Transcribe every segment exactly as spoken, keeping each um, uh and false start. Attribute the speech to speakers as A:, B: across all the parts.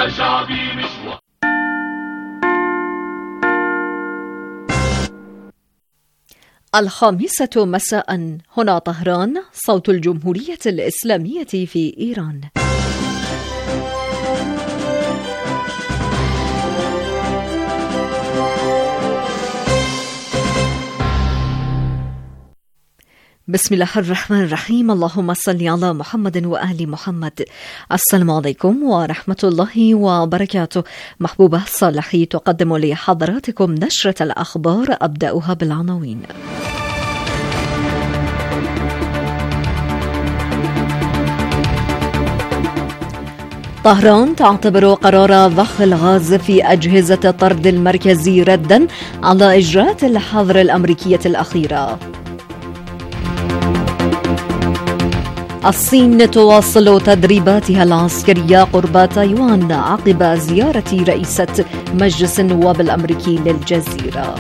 A: شعبي مش
B: الخامسة مساء، هنا طهران، صوت الجمهورية الإسلامية في إيران. بسم الله الرحمن الرحيم. اللهم صل على محمد وآل محمد. السلام عليكم ورحمة الله وبركاته. محبوبة صالحي تقدم لحضراتكم نشرة الأخبار، أبدأها بالعناوين. طهران تعتبر قرار ضخ الغاز في أجهزة الطرد المركزي رداً على إجراءات الحظر الأمريكية الأخيرة. الصين تواصل تدريباتها العسكرية قرب تايوان عقب زيارة رئيسة مجلس النواب الأمريكي للجزيرة.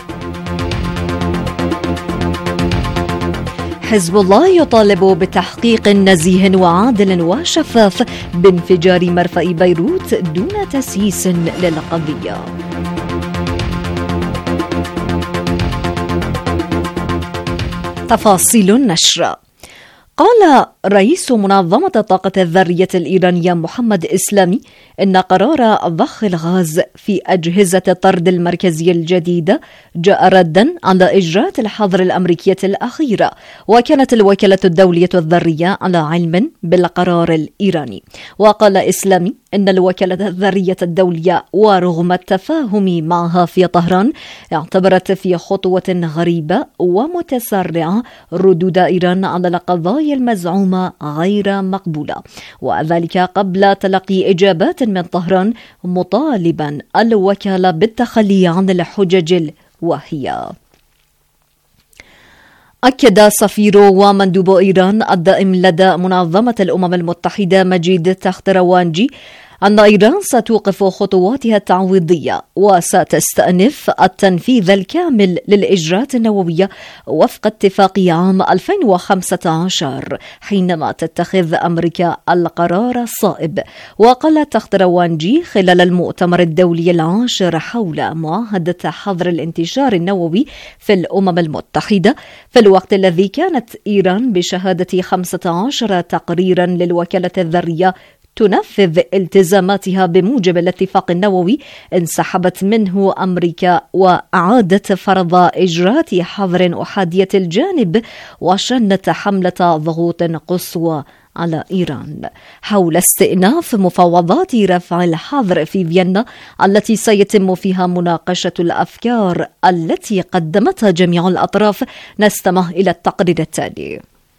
B: حزب الله يطالب بتحقيق نزيه وعادل وشفاف بانفجار مرفأ بيروت دون تسييس للقضية. تفاصيل النشر. قال رئيس منظمة الطاقة الذرية الإيرانية محمد إسلامي إن قرار ضخ الغاز في أجهزة الطرد المركزية الجديدة جاء رداً على إجراءات الحظر الأمريكية الأخيرة، وكانت الوكالة الدولية الذرية على علم بالقرار الإيراني. وقال إسلامي إن الوكالة الذرية الدولية ورغم التفاهم معها في طهران اعتبرت في خطوة غريبة ومتسرعة ردود إيران على القضايا المزعومة غير مقبولة، وذلك قبل تلقي إجابات من طهران مطالبا الوكالة بالتخلي عن الحجج الواهية. أكد سفير ومندوب إيران الدائم لدى منظمة الأمم المتحدة مجيد تختروانجي أن إيران ستوقف خطواتها التعويضية وستستأنف التنفيذ الكامل للإجراءات النووية وفق اتفاق عام ألفين وخمسة عشر حينما تتخذ أمريكا القرار الصائب. وقال تختروانجي خلال المؤتمر الدولي العاشر حول معاهدة حظر الانتشار النووي في الأمم المتحدة في الوقت الذي كانت إيران بشهادة خمسة عشر تقريرا للوكالة الذرية تنفذ التزاماتها بموجب الاتفاق النووي، انسحبت منه أمريكا وأعادت فرض إجراءات حظر أحادية الجانب وشنت حملة ضغوط قصوى على إيران حول استئناف مفاوضات رفع الحظر في فيينا التي سيتم فيها مناقشة الأفكار التي قدمتها جميع الأطراف. نستمع إلى التقرير التالي.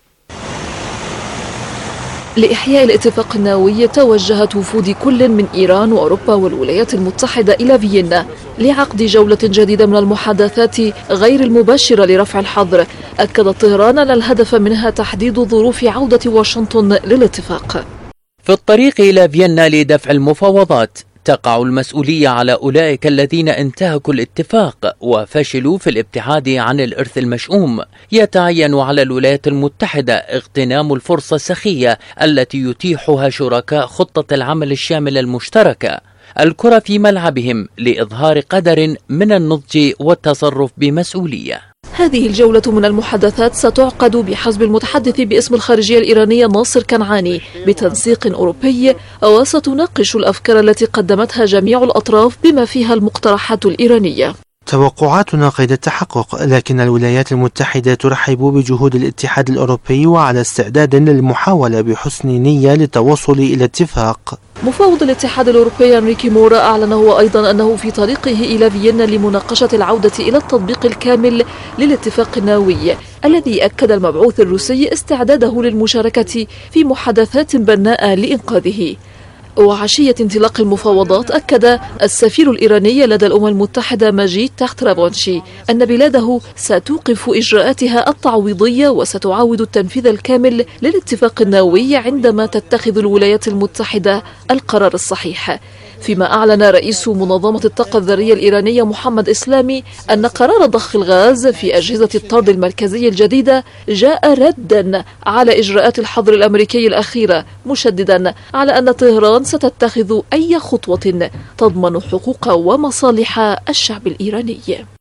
C: لإحياء الاتفاق النووي توجهت وفود كل من إيران وأوروبا والولايات المتحدة إلى فيينا لعقد جولة جديدة من المحادثات غير المباشرة لرفع الحظر. أكد طهران أن الهدف منها تحديد ظروف عودة واشنطن للاتفاق.
D: في الطريق إلى فيينا لدفع المفاوضات تقع المسؤولية على أولئك الذين انتهكوا الاتفاق وفشلوا في الابتعاد عن الإرث المشؤوم. يتعين على الولايات المتحدة اغتنام الفرصة السخية التي يتيحها شركاء خطة العمل الشاملة المشتركة. الكرة في ملعبهم لإظهار قدر من النضج والتصرف بمسؤولية.
C: هذه الجولة من المحادثات ستعقد بحسب المتحدث باسم الخارجية الإيرانية ناصر كنعاني بتنسيق أوروبي، وستناقش الأفكار التي قدمتها جميع الأطراف بما فيها المقترحات الإيرانية.
E: توقعاتنا قيد التحقق، لكن الولايات المتحدة ترحب بجهود الاتحاد الأوروبي وعلى استعداد للمحاولة بحسن نية للتوصل إلى اتفاق.
C: مفوض الاتحاد الأوروبي أنريكي مورا أعلن هو أيضا أنه في طريقه إلى فيينا لمناقشة العودة إلى التطبيق الكامل للاتفاق النووي، الذي أكد المبعوث الروسي استعداده للمشاركة في محادثات بناءة لإنقاذه. وعشية انطلاق المفاوضات أكد السفير الإيراني لدى الأمم المتحدة مجيد تختروانجي أن بلاده ستوقف إجراءاتها التعويضية وستعاود التنفيذ الكامل للاتفاق النووي عندما تتخذ الولايات المتحدة القرار الصحيح. فيما أعلن رئيس منظمة الطاقة الذرية الإيرانية محمد إسلامي أن قرار ضخ الغاز في أجهزة الطرد المركزي الجديدة جاء ردا على إجراءات الحظر الأمريكي الأخيرة، مشددا على أن طهران ستتخذ أي خطوة تضمن حقوق ومصالح الشعب الإيراني.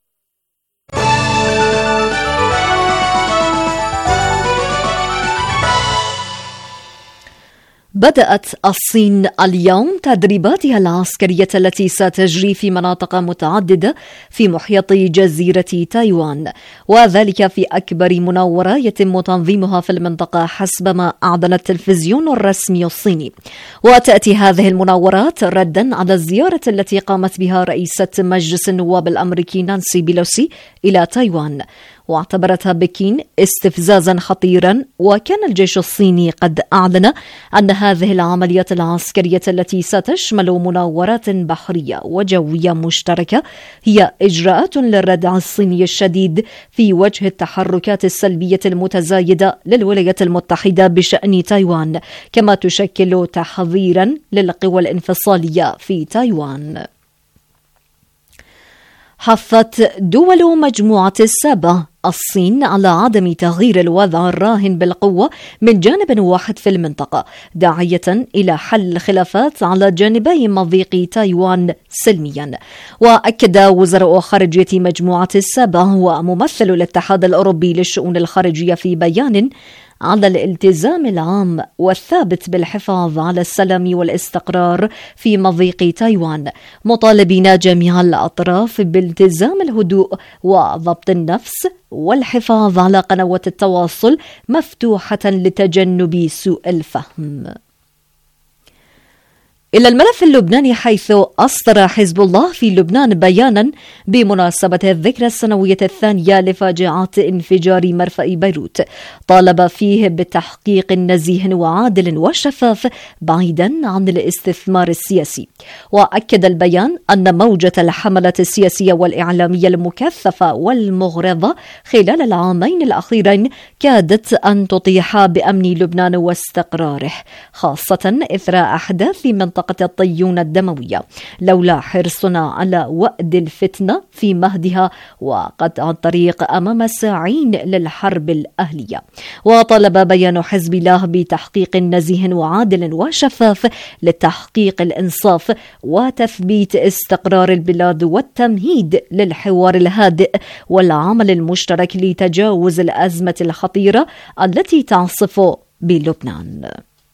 B: بدأت الصين اليوم تدريباتها العسكرية التي ستجري في مناطق متعددة في محيط جزيرة تايوان، وذلك في أكبر مناورة يتم تنظيمها في المنطقة حسب ما أعلن التلفزيون الرسمي الصيني. وتأتي هذه المناورات ردا على الزيارة التي قامت بها رئيسة مجلس النواب الأمريكي نانسي بيلوسي إلى تايوان، واعتبرتها بكين استفزازا خطيرا. وكان الجيش الصيني قد أعلن أن هذه العمليات العسكرية التي ستشمل مناورات بحرية وجوية مشتركة هي إجراءات للردع الصيني الشديد في وجه التحركات السلبية المتزايدة للولايات المتحدة بشأن تايوان، كما تشكل تحذيرا للقوى الانفصالية في تايوان. حثت دول مجموعة السبع الصين على عدم تغيير الوضع الراهن بالقوة من جانب واحد في المنطقة، داعية إلى حل الخلافات على جانبي مضيق تايوان سلميا. وأكد وزراء خارجية مجموعة السبع وممثل الاتحاد الأوروبي للشؤون الخارجية في بيان على الالتزام العام والثابت بالحفاظ على السلام والاستقرار في مضيق تايوان، مطالبين جميع الأطراف بالتزام الهدوء وضبط النفس والحفاظ على قنوات التواصل مفتوحة لتجنب سوء الفهم. إلى الملف اللبناني، حيث أصدر حزب الله في لبنان بيانا بمناسبة الذكرى السنوية الثانية لفاجعة انفجار مرفأ بيروت، طالب فيه بتحقيق نزيه وعادل وشفاف بعيدا عن الاستثمار السياسي. وأكد البيان أن موجة الحملة السياسية والإعلامية المكثفة والمغرضة خلال العامين الأخيرين كادت أن تطيح بأمن لبنان واستقراره، خاصة إثر أحداث منطقة الطيون الدموية، لولا حرصنا على وأد الفتنة في مهدها وقطع الطريق أمام ساعين للحرب الأهلية. وطلب بيان حزب الله بتحقيق نزيه وعادل وشفاف لتحقيق الإنصاف وتثبيت استقرار البلاد والتمهيد للحوار الهادئ والعمل المشترك لتجاوز الأزمة الخطيرة التي تعصف بلبنان.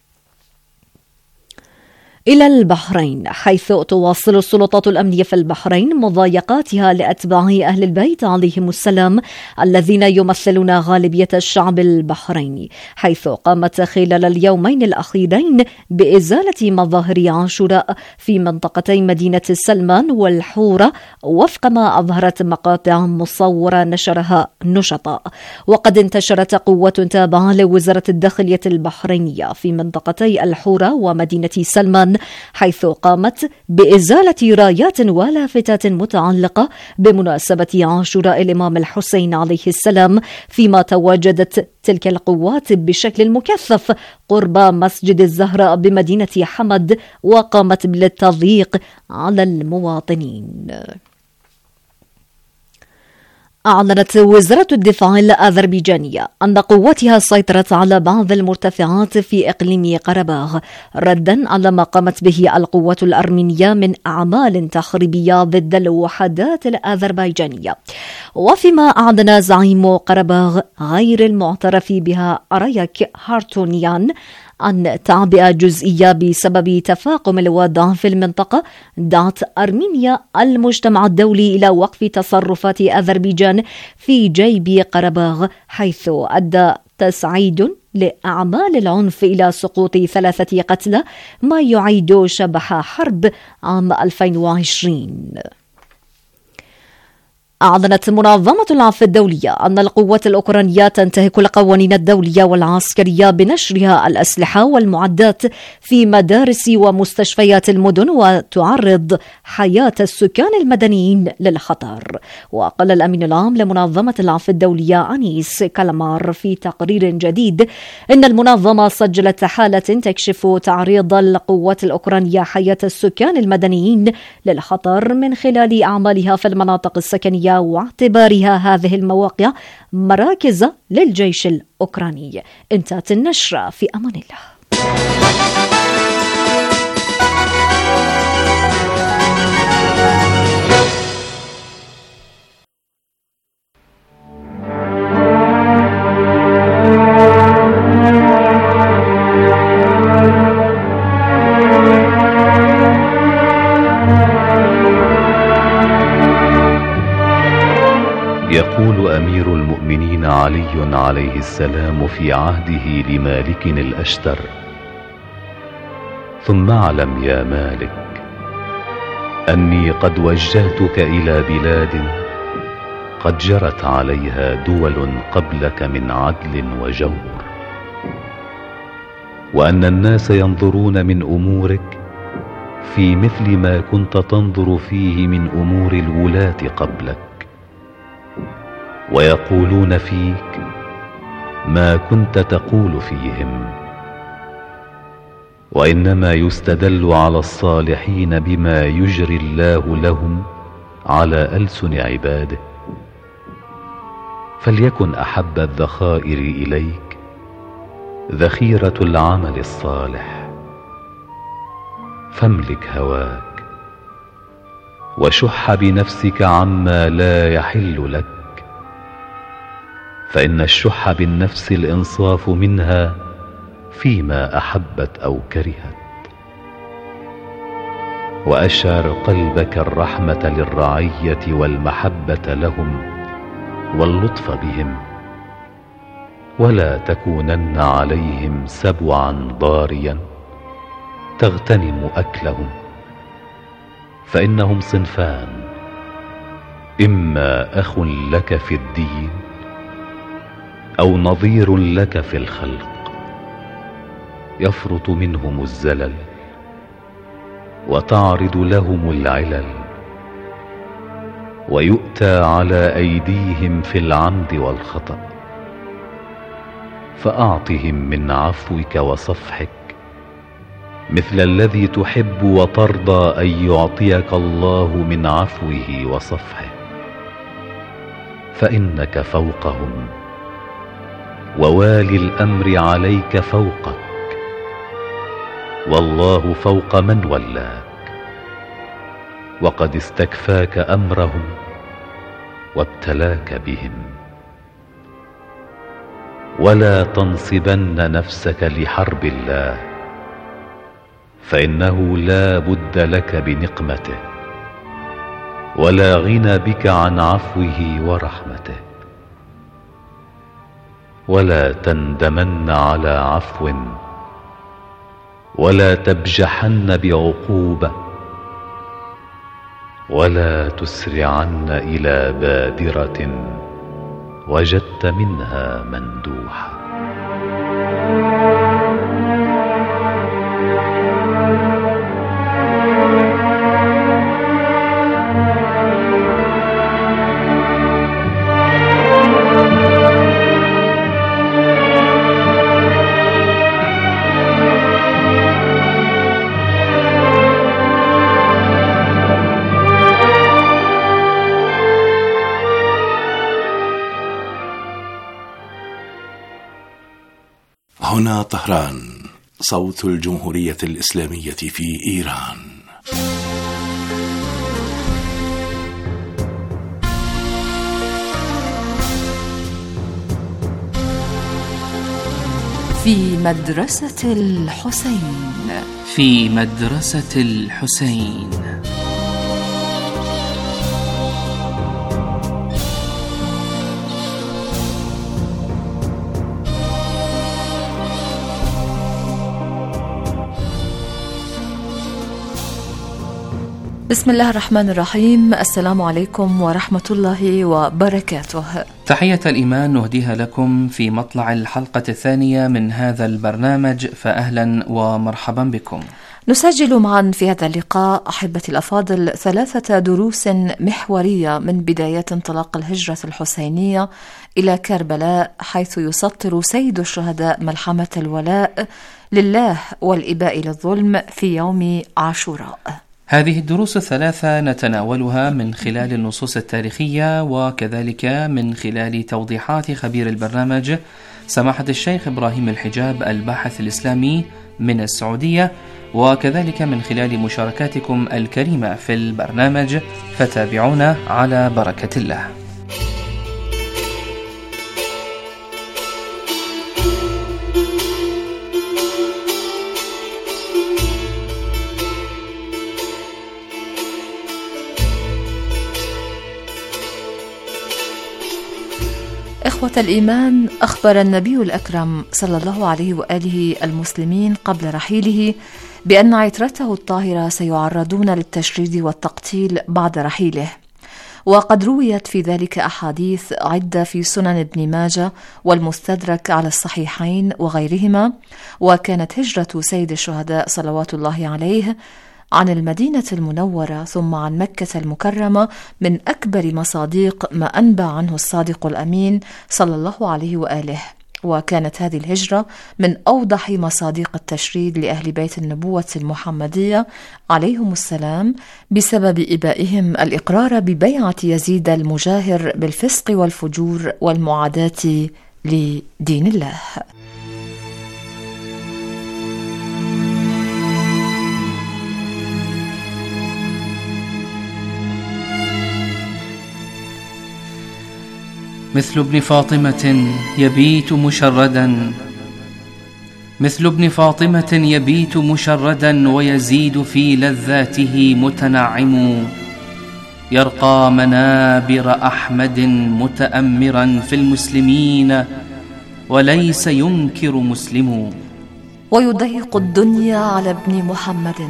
B: إلى البحرين، حيث تواصل السلطات الأمنية في البحرين مضايقاتها لأتباع أهل البيت عليهم السلام الذين يمثلون غالبية الشعب البحريني، حيث قامت خلال اليومين الأخيرين بإزالة مظاهر عاشوراء في منطقتي مدينة السلمان والحورة وفق ما أظهرت مقاطع مصورة نشرها نشطاء. وقد انتشرت قوة تابعة لوزارة الداخلية البحرينية في منطقتي الحورة ومدينة سلمان، حيث قامت بإزالة رايات ولافتات متعلقة بمناسبة عاشوراء الإمام الحسين عليه السلام، فيما تواجدت تلك القوات بشكل مكثف قرب مسجد الزهراء بمدينة حمد وقامت بالتضييق على المواطنين. أعلنت وزارة الدفاع الأذربيجانية أن قواتها سيطرت على بعض المرتفعات في إقليم قرباغ، ردا على ما قامت به القوات الأرمينية من أعمال تخريبية ضد الوحدات الأذربيجانية. وفيما أعلن زعيم قرباغ غير المعترف بها أريك هارتونيان عن تعبئة جزئية بسبب تفاقم الوضع في المنطقة، دعت أرمينيا المجتمع الدولي إلى وقف تصرفات أذربيجان في جيب قرباغ، حيث أدى تسعيد لأعمال العنف إلى سقوط ثلاثة قتلى، ما يعيد شبح حرب عام ألفين وعشرين. أعلنت منظمة العفو الدولية أن القوات الأوكرانية تنتهك القوانين الدولية والعسكرية بنشرها الأسلحة والمعدات في مدارس ومستشفيات المدن وتعرض حياة السكان المدنيين للخطر. وقال الأمين العام لمنظمة العفو الدولية أنيس كالمار في تقرير جديد إن المنظمة سجلت حالة تكشف تعريض القوات الأوكرانية حياة السكان المدنيين للخطر من خلال أعمالها في المناطق السكنية واعتبارها هذه المواقع مراكز للجيش الأوكراني. انتهت النشرة، في أمان الله.
A: يقول أمير المؤمنين علي عليه السلام في عهده لمالك الأشتر: ثم اعلم يا مالك أني قد وجهتك إلى بلاد قد جرت عليها دول قبلك من عدل وجور، وأن الناس ينظرون من أمورك في مثل ما كنت تنظر فيه من أمور الولاة قبلك، ويقولون فيك ما كنت تقول فيهم. وإنما يستدل على الصالحين بما يجري الله لهم على ألسن عباده. فليكن أحب الذخائر إليك ذخيرة العمل الصالح، فاملك هواك وشح بنفسك عما لا يحل لك، فإن الشح بالنفس الإنصاف منها فيما أحبت أو كرهت. وأشعر قلبك الرحمة للرعية والمحبة لهم واللطف بهم، ولا تكونن عليهم سبعا ضاريا تغتنم أكلهم، فإنهم صنفان: إما أخ لك في الدين أو نظير لك في الخلق، يفرط منهم الزلل وتعرض لهم العلل، ويؤتى على أيديهم في العمد والخطأ. فأعطهم من عفوك وصفحك مثل الذي تحب وترضى أن يعطيك الله من عفوه وصفحه، فإنك فوقهم، ووالي الأمر عليك فوقك، والله فوق من ولاك، وقد استكفاك أمرهم وابتلاك بهم. ولا تنصبن نفسك لحرب الله، فإنه لا بد لك بنقمته، ولا غنى بك عن عفوه ورحمته. ولا تندمن على عفو، ولا تبجحن بعقوبة، ولا تسرعن إلى بادرة وجدت منها مندوحة.
F: هنا طهران، صوت الجمهورية الإسلامية في إيران.
G: في مدرسة الحسين.
H: في مدرسة الحسين.
C: بسم الله الرحمن الرحيم. السلام عليكم ورحمة الله وبركاته.
H: تحية الإيمان نهديها لكم في مطلع الحلقة الثانية من هذا البرنامج، فأهلا ومرحبا بكم.
C: نسجل معا في هذا اللقاء أحبتي الأفاضل ثلاثة دروس محورية من بداية انطلاق الهجرة الحسينية إلى كربلاء، حيث يسطر سيد الشهداء ملحمة الولاء لله والإباء للظلم في يوم عاشوراء.
H: هذه الدروس الثلاثة نتناولها من خلال النصوص التاريخية، وكذلك من خلال توضيحات خبير البرنامج سماحة الشيخ إبراهيم الحجاب الباحث الإسلامي من السعودية، وكذلك من خلال مشاركاتكم الكريمة في البرنامج، فتابعونا على بركة الله.
C: إخوة الإيمان، أخبر النبي الأكرم صلى الله عليه وآله المسلمين قبل رحيله بأن عترته الطاهرة سيعرضون للتشريد والتقتيل بعد رحيله، وقد رويت في ذلك أحاديث عدة في سنن ابن ماجه والمستدرك على الصحيحين وغيرهما. وكانت هجرة سيد الشهداء صلوات الله عليه عن المدينة المنورة ثم عن مكة المكرمة من أكبر مصادق ما أنبأ عنه الصادق الأمين صلى الله عليه وآله، وكانت هذه الهجرة من أوضح مصادق التشريد لأهل بيت النبوة المحمدية عليهم السلام، بسبب إبائهم الإقرار ببيعة يزيد المجاهر بالفسق والفجور والمعاداة لدين الله.
H: مثل ابن فاطمة يبيت مشردا مثل ابن فاطمة يبيت مشردا ويزيد في لذاته متنعم، يرقى منابر أحمد متأمرا في المسلمين وليس ينكر مسلم.
C: ويضيق الدنيا على ابن محمد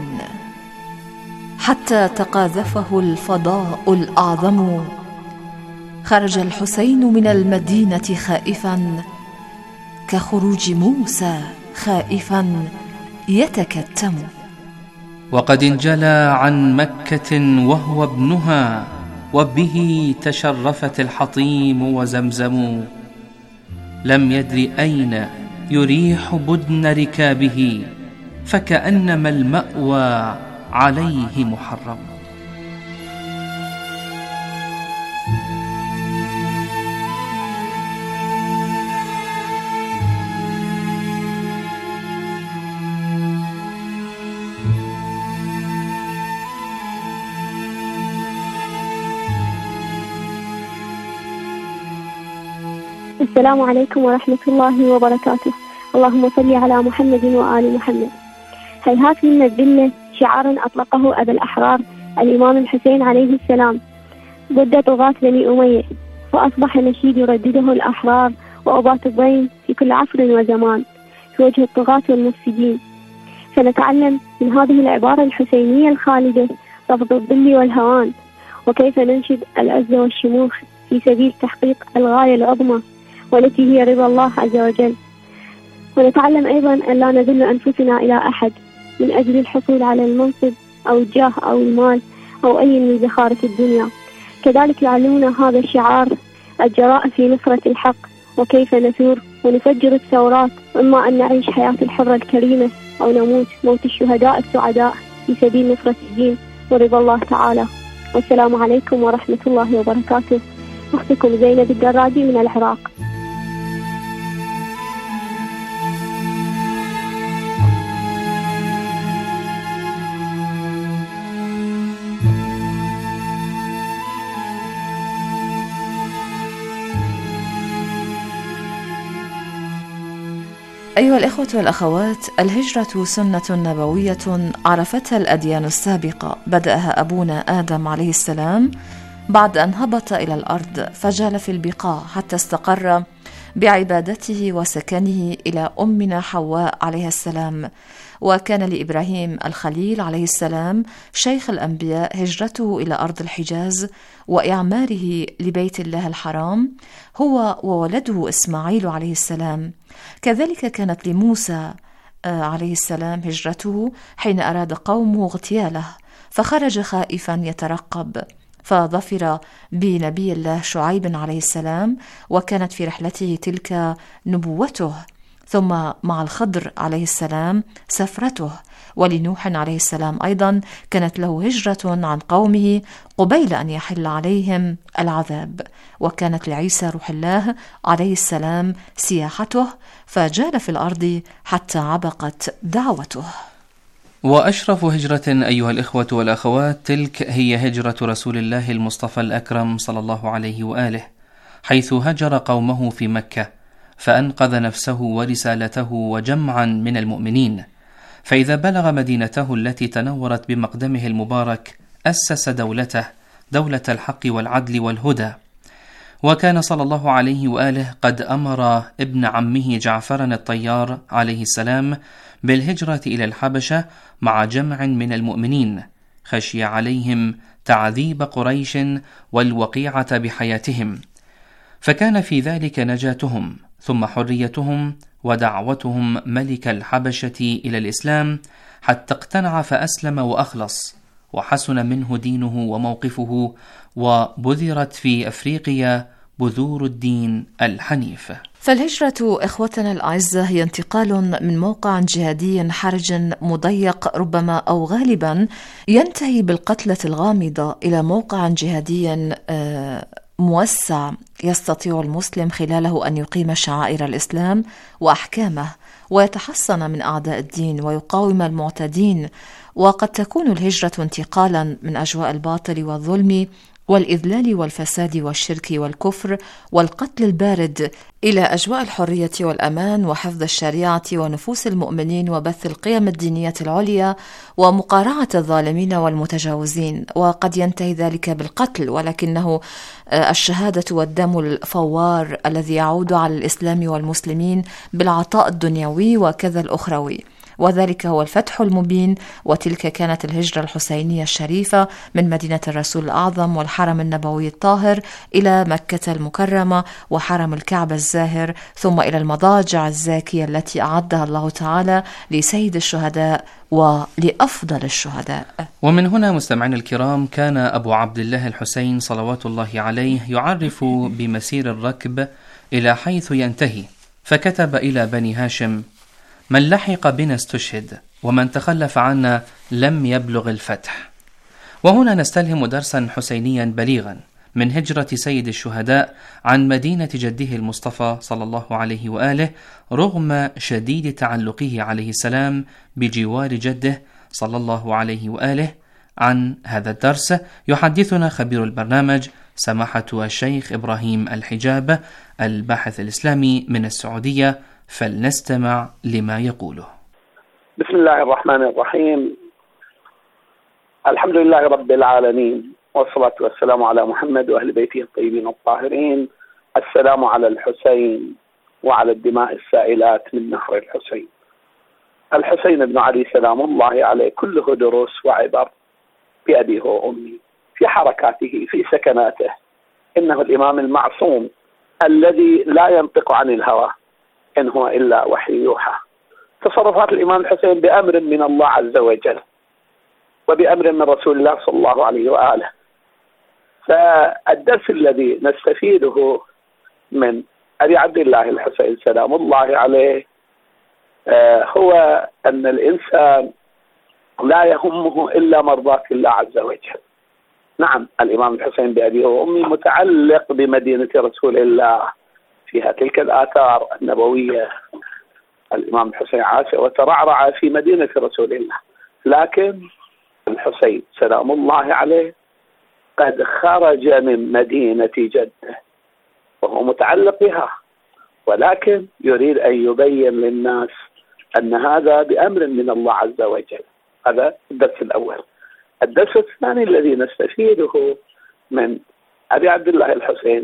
C: حتى تقاذفه الفضاء الأعظم، خرج الحسين من المدينة خائفا كخروج موسى خائفا يتكتم.
H: وقد انجلى عن مكة وهو ابنها، وبه تشرفت الحطيم وزمزم، لم يدر أين يريح بدن ركابه، فكأنما المأوى عليه محرم.
I: السلام عليكم ورحمة الله وبركاته. اللهم صل على محمد وآل محمد. هيهات منا الذلة شعار أطلقه أبا الأحرار الإمام الحسين عليه السلام ضد طغاة بني أمية، وأصبح نشيد يردده الأحرار وأباط الضيم في كل عصر وزمان في وجه الطغاة والمفسدين. فنتعلم من هذه العبارة الحسينية الخالدة رفض الذل والهوان، وكيف ننشد العزة والشموخ في سبيل تحقيق الغاية العظمى والتي هي رضا الله عز وجل. ونتعلم أيضا أن لا نذل أنفسنا إلى أحد من أجل الحصول على المنصب أو الجاه أو المال أو أي من زخارف الدنيا. كذلك يعلمنا هذا الشعار الجراء في نصرة الحق، وكيف نثور ونفجر الثورات، إما أن نعيش حياة الحرة الكريمة أو نموت موت الشهداء السعداء في سبيل نصرة الدين ورضا الله تعالى. والسلام عليكم ورحمة الله وبركاته. أختكم زينب الدراجي من العراق.
C: أيها الإخوة والأخوات، الهجرة سنة نبوية عرفتها الأديان السابقة، بدأها أبونا آدم عليه السلام بعد أن هبط إلى الأرض فجال في البقاع حتى استقر
J: بعبادته وسكنه إلى أمنا حواء عليه السلام. وكان لإبراهيم الخليل عليه السلام شيخ الأنبياء هجرته إلى أرض الحجاز وإعماره لبيت الله الحرام هو وولده إسماعيل عليه السلام. كذلك كانت لموسى عليه السلام هجرته حين أراد قومه اغتياله فخرج خائفا يترقب، فظفر بنبي الله شعيب عليه السلام وكانت في رحلته تلك نبوته. ثم مع الخضر عليه السلام سفرته، ولنوح عليه السلام أيضا كانت له هجرة عن قومه قبيل أن يحل عليهم العذاب. وكانت لعيسى روح الله عليه السلام سياحته فجال في الأرض حتى عبقت دعوته.
H: وأشرف هجرة أيها الإخوة والأخوات تلك هي هجرة رسول الله المصطفى الأكرم صلى الله عليه وآله، حيث هجر قومه في مكة فأنقذ نفسه ورسالته وجمعا من المؤمنين، فإذا بلغ مدينته التي تنورت بمقدمه المبارك أسس دولته، دولة الحق والعدل والهدى. وكان صلى الله عليه وآله قد أمر ابن عمه جعفر الطيار عليه السلام بالهجرة إلى الحبشة مع جمع من المؤمنين، خشي عليهم تعذيب قريش والوقيعة بحياتهم، فكان في ذلك نجاتهم ثم حريتهم ودعوتهم ملك الحبشة إلى الإسلام حتى اقتنع فأسلم وأخلص، وحسن منه دينه وموقفه، وبذرت في أفريقيا بذور الدين الحنيف.
J: فالهجرة إخوتنا الأعزة هي انتقال من موقع جهادي حرج مضيق ربما أو غالبا ينتهي بالقتلة الغامضة إلى موقع جهادي موسع يستطيع المسلم خلاله أن يقيم شعائر الإسلام وأحكامه ويتحصن من أعداء الدين ويقاوم المعتدين. وقد تكون الهجرة انتقالا من أجواء الباطل والظلم والإذلال والفساد والشرك والكفر والقتل البارد إلى أجواء الحرية والأمان وحفظ الشريعة ونفوس المؤمنين وبث القيم الدينية العليا ومقارعة الظالمين والمتجاوزين. وقد ينتهي ذلك بالقتل، ولكنه الشهادة والدم الفوار الذي يعود على الإسلام والمسلمين بالعطاء الدنيوي وكذا الأخروي، وذلك هو الفتح المبين. وتلك كانت الهجرة الحسينية الشريفة من مدينة الرسول الأعظم والحرم النبوي الطاهر إلى مكة المكرمة وحرم الكعبة الزاهر، ثم إلى المضاجع الزاكية التي أعدها الله تعالى لسيد الشهداء ولأفضل الشهداء.
H: ومن هنا مستمعين الكرام كان أبو عبد الله الحسين صلوات الله عليه يعرف بمسير الركب إلى حيث ينتهي، فكتب إلى بني هاشم: من لحق بنا استشهد، ومن تخلف عنا لم يبلغ الفتح. وهنا نستلهم درسا حسينيا بليغا من هجرة سيد الشهداء عن مدينة جده المصطفى صلى الله عليه وآله رغم شديد تعلقه عليه السلام بجوار جده صلى الله عليه وآله. عن هذا الدرس يحدثنا خبير البرنامج سماحة الشيخ إبراهيم الحجاب الباحث الإسلامي من السعودية، فلنستمع لما يقوله.
K: بسم الله الرحمن الرحيم. الحمد لله رب العالمين، والصلاة والسلام على محمد وأهل بيته الطيبين الطاهرين. السلام على الحسين وعلى الدماء السائلات من نهر الحسين. الحسين بن علي سلام الله عليه كله دروس وعبر بأبيه وأمي، في حركاته، في سكناته. إنه الإمام المعصوم الذي لا ينطق عن الهوى، إن هو إلا وحي يوحى. تصرفات الإمام الحسين بأمر من الله عز وجل وبأمر من رسول الله صلى الله عليه وآله. فالدرس الذي نستفيده من أبي عبد الله الحسين سلام الله عليه هو أن الإنسان لا يهمه إلا مرضاة الله عز وجل. نعم، الإمام الحسين بأبيه وأمي متعلق بمدينة رسول الله، فيها تلك الآثار النبوية. الإمام الحسين عاش وترعرع في مدينة رسول الله، لكن الحسين سلام الله عليه قد خرج من مدينة جده وهو متعلق بها، ولكن يريد أن يبين للناس أن هذا بأمر من الله عز وجل. هذا الدرس الأول. الدرس الثاني الذي نستفيده من أبي عبد الله الحسين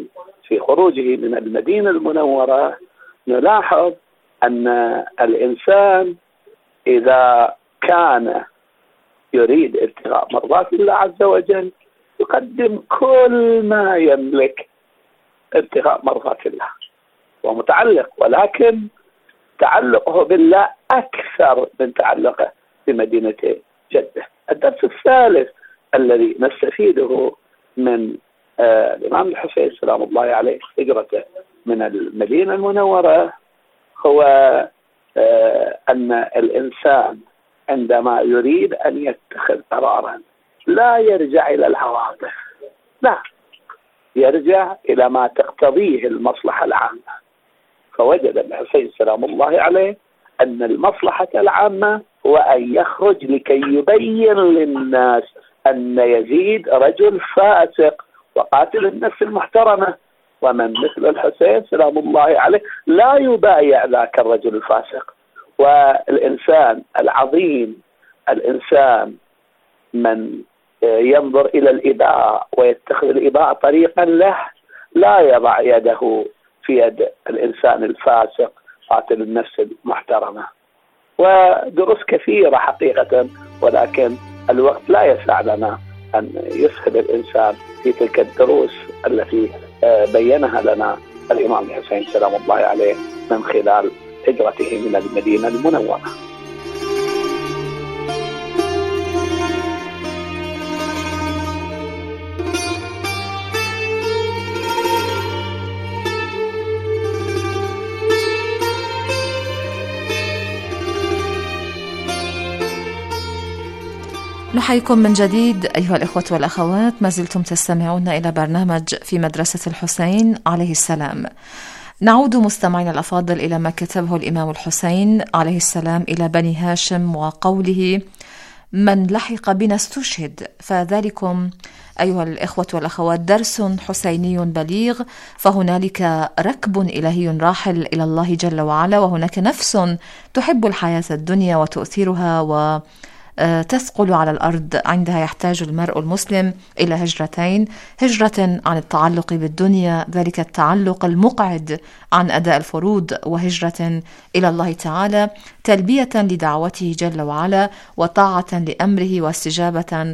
K: في خروجه من المدينة المنورة نلاحظ أن الإنسان إذا كان يريد ابتغاء مرضات الله عز وجل يقدم كل ما يملك ابتغاء مرضات الله ومتعلق، ولكن تعلقه بالله أكثر من تعلقه بمدينة جدة. الدرس الثالث الذي نستفيده من آه الإمام الحسين سلام الله عليه هجرته من المدينة المنورة هو آه أن الإنسان عندما يريد أن يتخذ قرارا لا يرجع إلى العواطف، لا يرجع إلى ما تقتضيه المصلحة العامة. فوجد الحسين سلام الله عليه أن المصلحة العامة هو أن يخرج لكي يبين للناس أن يزيد رجل فاسق وقاتل النفس المحترمة، ومن مثل الحسين سلام الله عليه لا يبايع ذاك الرجل الفاسق. والإنسان العظيم، الإنسان من ينظر إلى الإباء ويتخذ الإباء طريقا له لا يضع يده في يد الإنسان الفاسق قاتل النفس المحترمة. ودروس كثيرة حقيقة، ولكن الوقت لا يسع لنا أن يسهب الإنسان في تلك الدروس التي بينها لنا الإمام الحسين سلام الله عليه من خلال هجرته من المدينة المنورة.
J: نحييكم من جديد أيها الإخوة والأخوات، ما زلتم تستمعون إلى برنامج في مدرسة الحسين عليه السلام. نعود مستمعين الأفاضل إلى ما كتبه الإمام الحسين عليه السلام إلى بني هاشم وقوله: من لحق بنا استشهد. فذلكم أيها الإخوة والأخوات درس حسيني بليغ، فهنالك ركب إلهي راحل إلى الله جل وعلا، وهناك نفس تحب الحياة الدنيا وتؤثرها و تثقل على الأرض. عندها يحتاج المرء المسلم إلى هجرتين: هجرة عن التعلق بالدنيا، ذلك التعلق المقعد عن أداء الفروض، وهجرة إلى الله تعالى تلبية لدعوته جل وعلا وطاعة لأمره واستجابة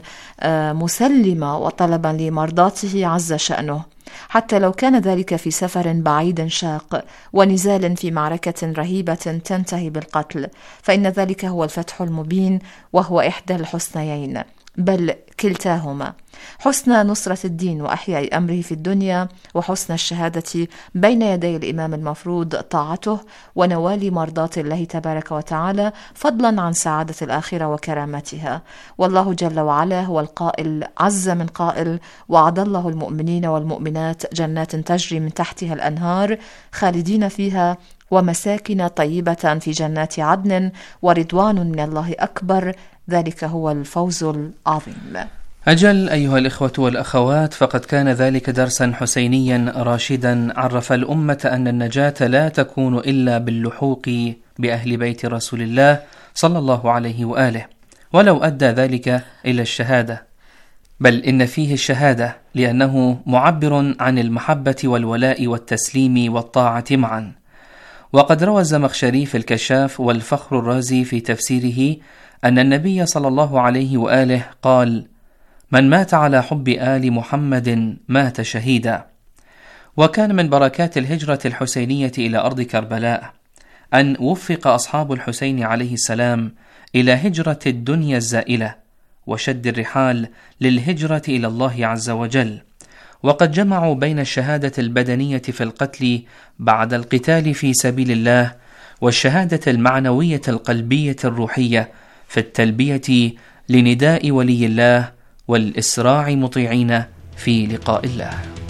J: مسلمة وطلبا لمرضاته عز شأنه، حتى لو كان ذلك في سفر بعيد شاق ونزال في معركة رهيبة تنتهي بالقتل، فإن ذلك هو الفتح المبين، وهو إحدى الحسنيين بل كلتاهما: حسن نصرة الدين وأحياء أمره في الدنيا، وحسن الشهادة بين يدي الإمام المفروض طاعته ونوال مرضات الله تبارك وتعالى، فضلا عن سعادة الآخرة وكرامتها. والله جل وعلا هو القائل عز من قائل: وعد الله المؤمنين والمؤمنات جنات تجري من تحتها الأنهار خالدين فيها ومساكن طيبة في جنات عدن ورضوان من الله أكبر، ذلك هو الفوز العظيم.
H: أجل أيها الإخوة والأخوات، فقد كان ذلك درسا حسينيا راشدا عرف الأمة أن النجاة لا تكون إلا باللحوق بأهل بيت رسول الله صلى الله عليه وآله، ولو أدى ذلك إلى الشهادة، بل إن فيه الشهادة لأنه معبر عن المحبة والولاء والتسليم والطاعة معا. وقد روى الزمخشري في الكشاف والفخر الرازي في تفسيره أن النبي صلى الله عليه وآله قال: من مات على حب آل محمد مات شهيدا. وكان من بركات الهجرة الحسينية إلى أرض كربلاء أن وفق أصحاب الحسين عليه السلام إلى هجرة الدنيا الزائلة وشد الرحال للهجرة إلى الله عز وجل، وقد جمعوا بين الشهادة البدنية في القتل بعد القتال في سبيل الله والشهادة المعنوية القلبية الروحية في التلبية لنداء ولي الله والإسراع مطيعين في لقاء الله.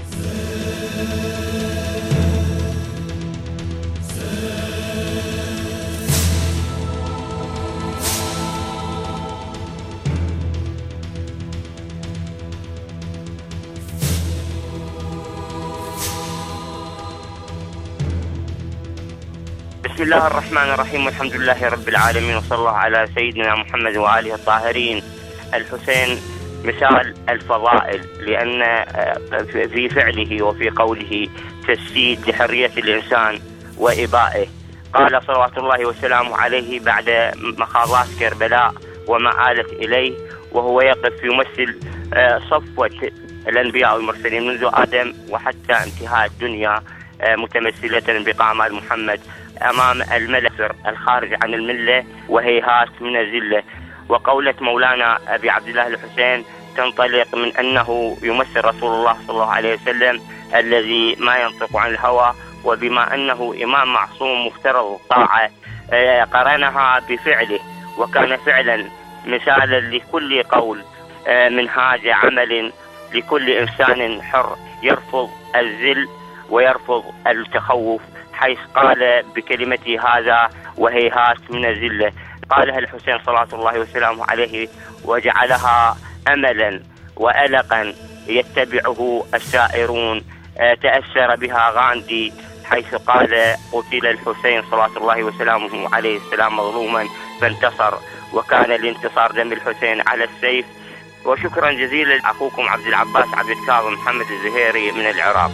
L: بسم الله الرحمن الرحيم، والحمد لله رب العالمين، وصلى الله على سيدنا محمد وآله الطاهرين. الحسين مثال الفضائل، لأن في فعله وفي قوله تسديد لحرية الإنسان وإبائه. قال صلوات الله وسلامه عليه بعد مخاضات كربلاء وما آلت إليه وهو يقف يمثل صفوة الأنبياء والمرسلين منذ آدم وحتى انتهاء الدنيا، متمثلة بقامة محمد أمام الملك الخارج عن الملة وهيهات من الذلة. وقولة مولانا أبي عبد الله الحسين تنطلق من أنه يمثل رسول الله صلى الله عليه وسلم الذي ما ينطق عن الهوى، وبما أنه إمام معصوم مفترض الطاعة قرنها بفعله، وكان فعلا مثالا لكل قول منهاج عمل لكل إنسان حر يرفض الذل ويرفض التخوف، حيث قال بكلمته هذا وهيهات من الذلة، قالها الحسين صلوات الله وسلامه عليه وجعلها أملا وألقا يتبعه السائرون. تأثر بها غاندي حيث قال قتل الحسين صلوات الله وسلامه عليه السلام مظلوما فانتصر، وكان الانتصار دم الحسين على السيف. وشكرا جزيلا أخوكم عبد العباس عبد الكاظم محمد الزهيري من العراق.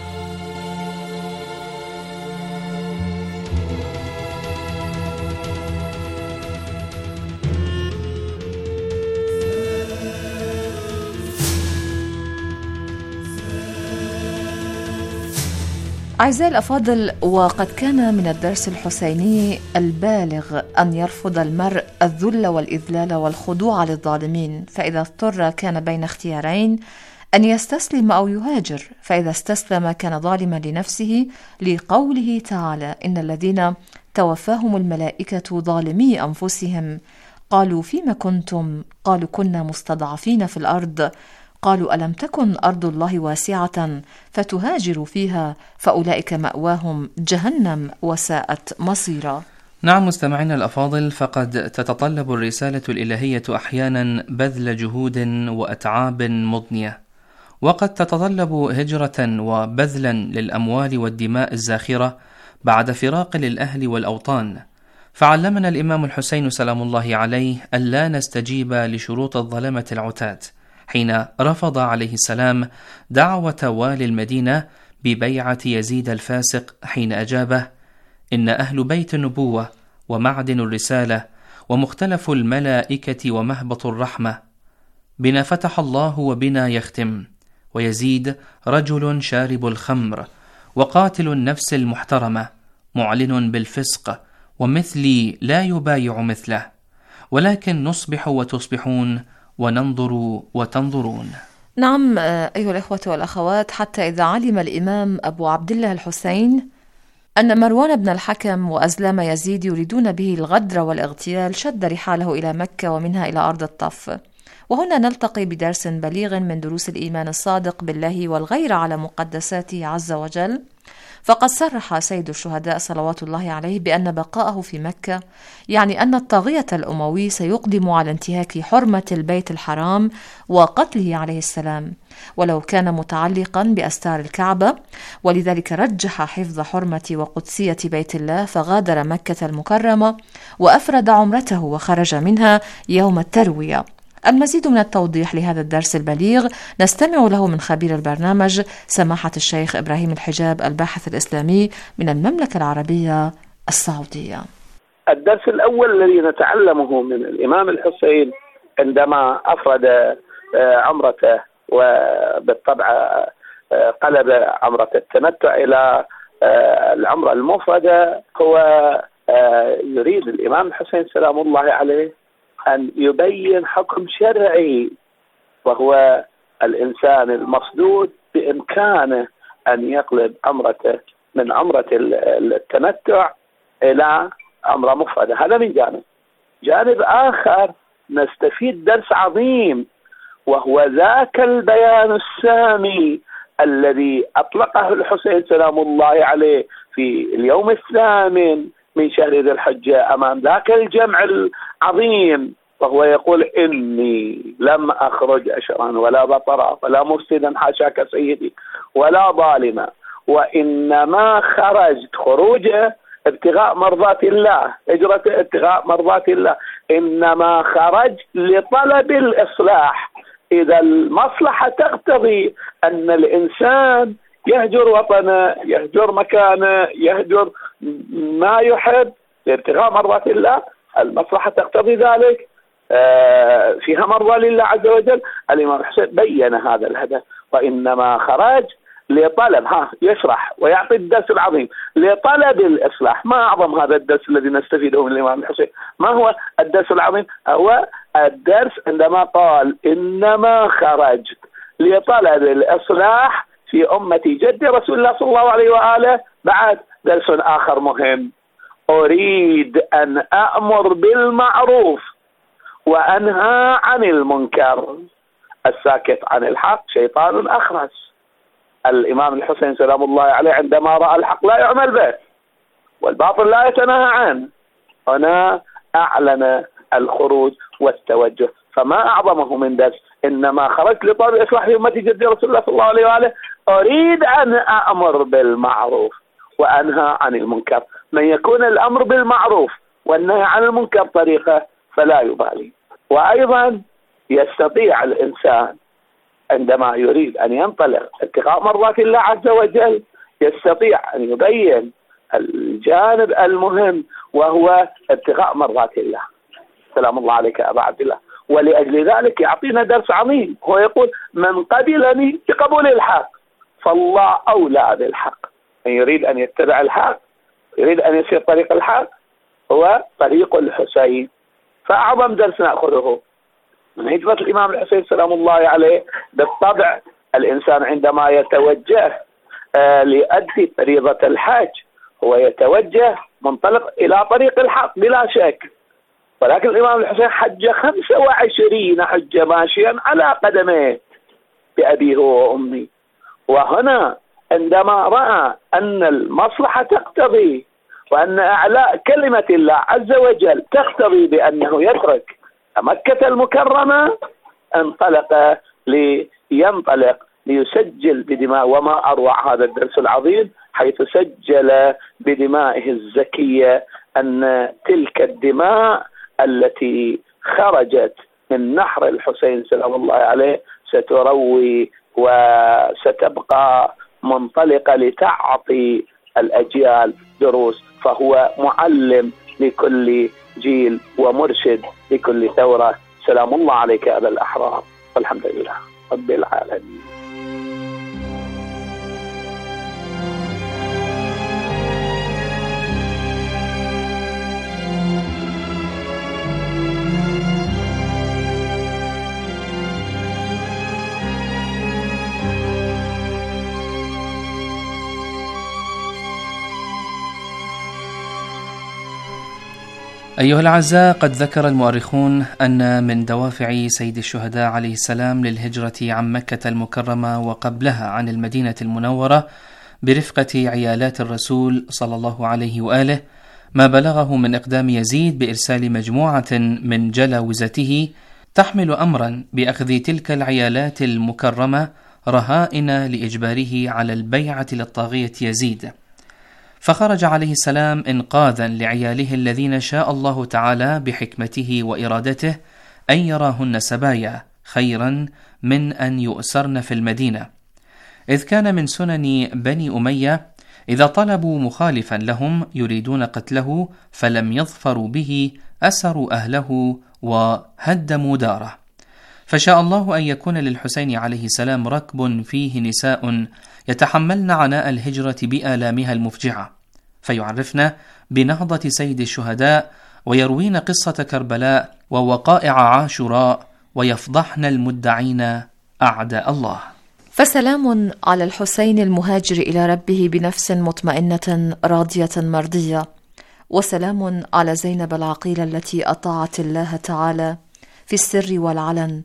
J: أعزائي الأفاضل، وقد كان من الدرس الحسيني البالغ أن يرفض المرء الذل والإذلال والخضوع للظالمين، فإذا اضطر كان بين اختيارين: أن يستسلم أو يهاجر، فإذا استسلم كان ظالما لنفسه، لقوله تعالى: إن الذين توفاهم الملائكة ظالمي أنفسهم قالوا فيما كنتم؟ قالوا كنا مستضعفين في الأرض، قالوا ألم تكن أرض الله واسعة فتهاجروا فيها فأولئك مأواهم جهنم وساءت مصيرا.
H: نعم مستمعينا الأفاضل، فقد تتطلب الرسالة الإلهية أحيانا بذل جهود وأتعاب مضنية، وقد تتطلب هجرة وبذلا للأموال والدماء الزاخرة بعد فراق للأهل والأوطان. فعلمنا الإمام الحسين سلام الله عليه ألا نستجيب لشروط الظلمة العتاة حين رفض عليه السلام دعوة والي المدينة ببيعة يزيد الفاسق، حين أجابه: إن أهل بيت النبوة ومعدن الرسالة ومختلف الملائكة ومهبط الرحمة، بنا فتح الله وبنا يختم، ويزيد رجل شارب الخمر وقاتل النفس المحترمة معلن بالفسق، ومثلي لا يبايع مثله، ولكن نصبح وتصبحون وننظر وتنظرون.
J: نعم أيها الإخوة والأخوات، حتى إذا علم الإمام أبو عبد الله الحسين أن مروان بن الحكم وأزلام يزيد يريدون به الغدر والاغتيال، شد رحاله إلى مكة ومنها إلى أرض الطف. وهنا نلتقي بدرس بليغ من دروس الإيمان الصادق بالله والغير على مقدساته عز وجل. فقد صرح سيد الشهداء صلوات الله عليه بأن بقاءه في مكة يعني أن الطاغية الأموي سيقدم على انتهاك حرمة البيت الحرام وقتله عليه السلام، ولو كان متعلقا بأستار الكعبة، ولذلك رجح حفظ حرمة وقدسية بيت الله، فغادر مكة المكرمة وأفرد عمرته وخرج منها يوم التروية. المزيد من التوضيح لهذا الدرس البليغ نستمع له من خبير البرنامج سماحة الشيخ إبراهيم الحجاب الباحث الإسلامي من المملكة العربية السعودية.
K: الدرس الأول الذي نتعلمه من الإمام الحسين عندما أفرد عمرته، وبالطبع قلب عمرة التمتع إلى العمرة المفردة، هو يريد الإمام الحسين سلام الله عليه أن يبين حكم شرعي، وهو الإنسان المصدود بإمكانه أن يقلب عمرته من عمرة التمتع إلى عمرة مفردة. هذا من جانب. جانب آخر نستفيد درس عظيم، وهو ذاك البيان السامي الذي أطلقه الحسين سلام الله عليه في اليوم الثامن من شهر ذي الحجة أمام ذاك الجمع العظيم، وهو يقول: إني لم أخرج أشرا ولا بطرا ولا مفسدا حاشاك سيدي ولا ظالما، وإنما خرجت خروجه ابتغاء مرضات الله، هجرته ابتغاء مرضات الله، إنما خرج لطلب الإصلاح إذا المصلحة تقتضي أن الإنسان يهجر وطنه، يهجر مكانه، يهجر ما يحب لابتغاء مرضات الله، المصلحة تقتضي ذلك، فيها مرضى لله عز وجل. الإمام الحسين بين هذا الهدف، وإنما خرج لطلب، ها يشرح ويعطي الدرس العظيم لطلب الإصلاح. ما أعظم هذا الدرس الذي نستفيده من الإمام الحسين؟ ما هو الدرس العظيم؟ هو الدرس عندما قال إنما خرجت لطلب الإصلاح في أمة جد رسول الله صلى الله عليه وآله. بعد درس آخر مهم: أريد أن أأمر بالمعروف وأنهى عن المنكر. الساكت عن الحق شيطان أخرس. الإمام الحسين سلام الله عليه عندما رأى الحق لا يعمل به والباطل لا يتناهى عنه، هنا أعلن الخروج والتوجه. فما أعظمه من درس إنما خرجت لطلب الإصلاح في أمة جد رسول الله صلى الله عليه وآله، أريد أن أأمر بالمعروف وأنهى عن المنكر. من يكون الأمر بالمعروف والنهي عن المنكر طريقة فلا يبالي. وأيضا يستطيع الإنسان عندما يريد أن ينطلق اتقاء مرضات الله عز وجل يستطيع أن يبين الجانب المهم وهو اتقاء مرضات الله. سلام الله عليك أبا عبد الله. ولأجل ذلك يعطينا درس عظيم، هو يقول: من قبلني بقبول الحق فالله أولى بالحق. من يريد أن يتبع الحق، يريد أن يسير طريق الحق، هو طريق الحسين. فأعظم درس نأخذه من هجرة الإمام الحسين سلام الله عليه. بالطبع الإنسان عندما يتوجه آه ليؤدي فريضة الحج هو يتوجه منطلق إلى طريق الحق بلا شك، ولكن الإمام الحسين حج خمسة وعشرين حجة ماشيا على قدميه بأبيه وأمي. وهنا عندما رأى أن المصلحة تقتضي وأن أعلاء كلمة الله عز وجل تقتضي بأنه يترك مكة المكرمة، انطلق لينطلق ليسجل بدماء. وما أروع هذا الدرس العظيم حيث سجل بدمائه الزكية أن تلك الدماء التي خرجت من نحر الحسين سلام الله عليه ستروي وستبقى منطلقة لتعطي الأجيال دروس. فهو معلم لكل جيل ومرشد لكل ثورة. سلام الله عليك أبا الأحرار، والحمد لله رب العالمين.
H: أيها الأعزاء، قد ذكر المؤرخون أن من دوافع سيد الشهداء عليه السلام للهجرة عن مكة المكرمة وقبلها عن المدينة المنورة برفقة عيالات الرسول صلى الله عليه وآله ما بلغه من إقدام يزيد بإرسال مجموعة من جلاوزته تحمل أمرا بأخذ تلك العيالات المكرمة رهائن لإجباره على البيعة للطاغية يزيد. فخرج عليه السلام إنقاذا لعياله الذين شاء الله تعالى بحكمته وإرادته أن يراهن سبايا خيرا من أن يؤسرن في المدينة، إذ كان من سنن بني أمية إذا طلبوا مخالفا لهم يريدون قتله فلم يظفروا به أسروا أهله وهدموا داره. فشاء الله أن يكون للحسين عليه السلام ركب فيه نساء يتحملن عناء الهجرة بآلامها المفجعة، فيعرفن بنهضة سيد الشهداء ويروين قصة كربلاء ووقائع عاشوراء ويفضحن المدعين أعداء الله.
J: فسلام على الحسين المهاجر إلى ربه بنفس مطمئنة راضية مرضية، وسلام على زينب العقيلة التي أطاعت الله تعالى في السر والعلن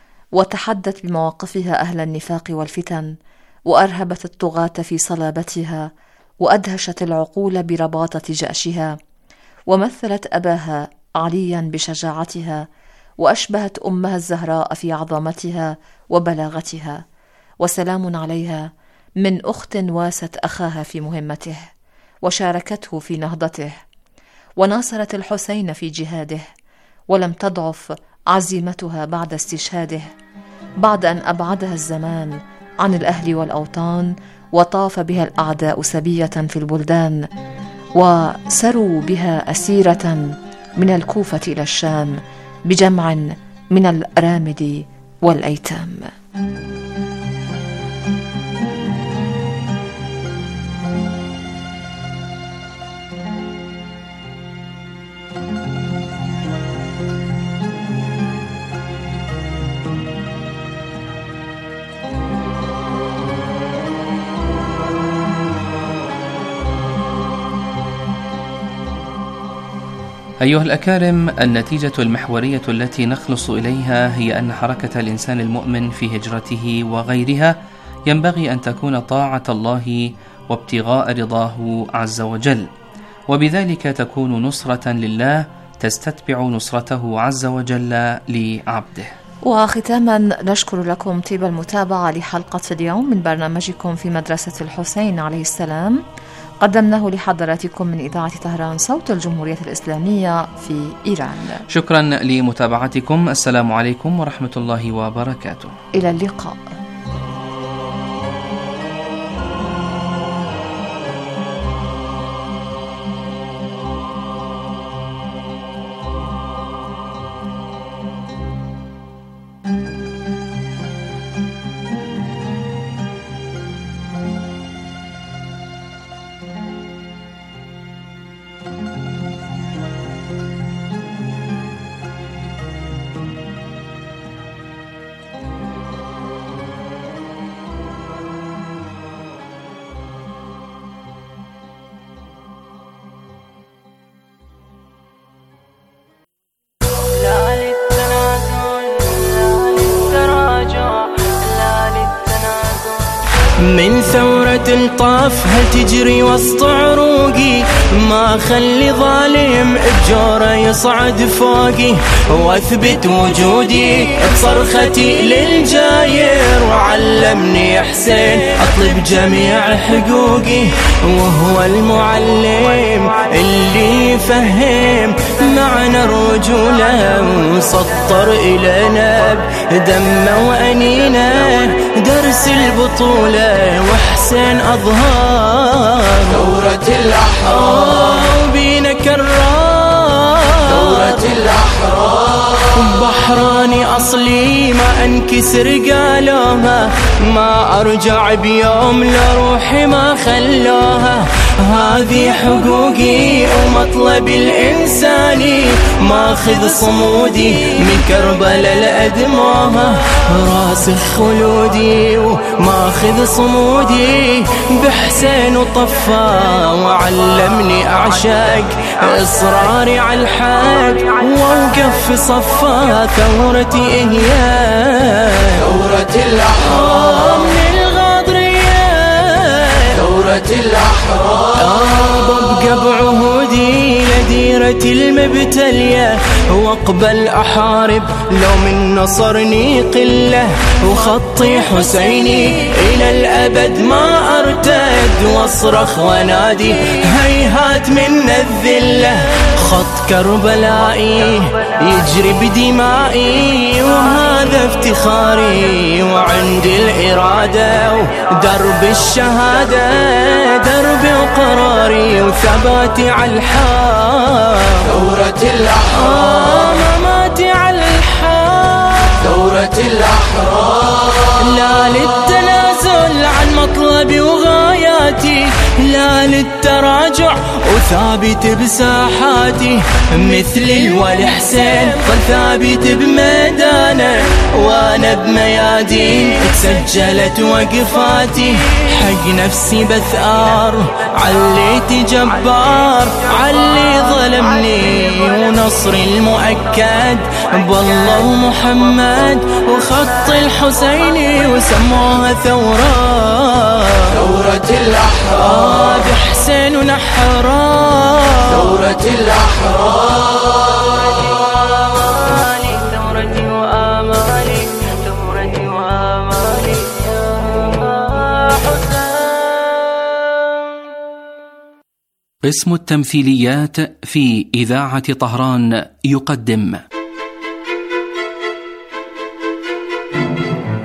J: وتحدت بمواقفها أهل النفاق والفتن، وأرهبت الطغاة في صلابتها، وأدهشت العقول برباطة جأشها، ومثلت أباها عليا بشجاعتها، وأشبهت أمها الزهراء في عظمتها وبلاغتها. وسلام عليها من أخت واست أخاها في مهمته وشاركته في نهضته، وناصرت الحسين في جهاده، ولم تضعف عزيمتها بعد استشهاده، بعد أن أبعدها الزمان عن الأهل والأوطان، وطاف بها الأعداء سبية في البلدان، وسروا بها أسيرة من الكوفة إلى الشام بجمع من الأرامل والأيتام.
H: أيها الأكارم، النتيجة المحورية التي نخلص إليها هي أن حركة الإنسان المؤمن في هجرته وغيرها ينبغي أن تكون طاعة الله وابتغاء رضاه عز وجل، وبذلك تكون نصرة لله تستتبع نصرته عز وجل لعبده.
J: وختاما نشكر لكم طيب المتابعة لحلقة اليوم من برنامجكم في مدرسة الحسين عليه السلام، قدمناه لحضراتكم من إذاعة طهران صوت الجمهورية الإسلامية في إيران.
H: شكرا لمتابعتكم. السلام عليكم ورحمة الله وبركاته.
J: إلى اللقاء.
M: من ثورة طاف هل تجري وسط عروقي، ما خلي ظالم بجوره يصعد فوقي، واثبت وجودي بصرختي للجاير، وعلمني حسين اطلب جميع حقوقي، وهو المعلم اللي يفهم معنى الرجولة، وسطر إلينا بدمه وأنينه درس البطولة، وحسين أظهر ثورة الأحرار، وبينا كرار ثورة الأحرار، بحراني أصلي ما أنكسر قالوها، ما أرجع بيوم لروحي ما خلوها، هذه حقوقي ومطلبي الإنساني، ماخذ صمودي من كربلاء لأدموها، راسخ خلودي وماخذ صمودي بحسين وطفا، وعلمني أعشق إصراري على الحق، ووقف في صفا، ثورتي هي ثورة الأحرار، من الغاضرية ثورة الأحرار، أبقى بعهودي لديرة المبتلية، واقبل أحارب لو من نصرني قلة، وخطي حسيني إلى الأبد ما أرتد، واصرخ ونادي هيهات من الذلة، خط كربلائي يجري بدمائي، وهذا افتخاري وعندي الإرادة، ودرب الشهادة دربي وقراري، وثباتي على الحق، ثورة الأحرار، مماتي على الحق، ثورة الأحرار، لا للتنازل عن مطلبي وغاياتي، لا للتراجع وثابت بساحاتي، مثل الولي حسين ظل ثابت بميدانه، وانا بميادين تسجلت وقفاتي، حق نفسي بثار عليتي جبار، علي ظلمني ونصري المؤكد بالله ومحمد، وخط الحسيني وسموها ثورة ثورة الأحرار، بحسين ونحرار ثورة الأحرار، ثورتي وآمالي ثورتي وآمالي يا حسين.
H: قسم التمثيليات في إذاعة طهران يقدم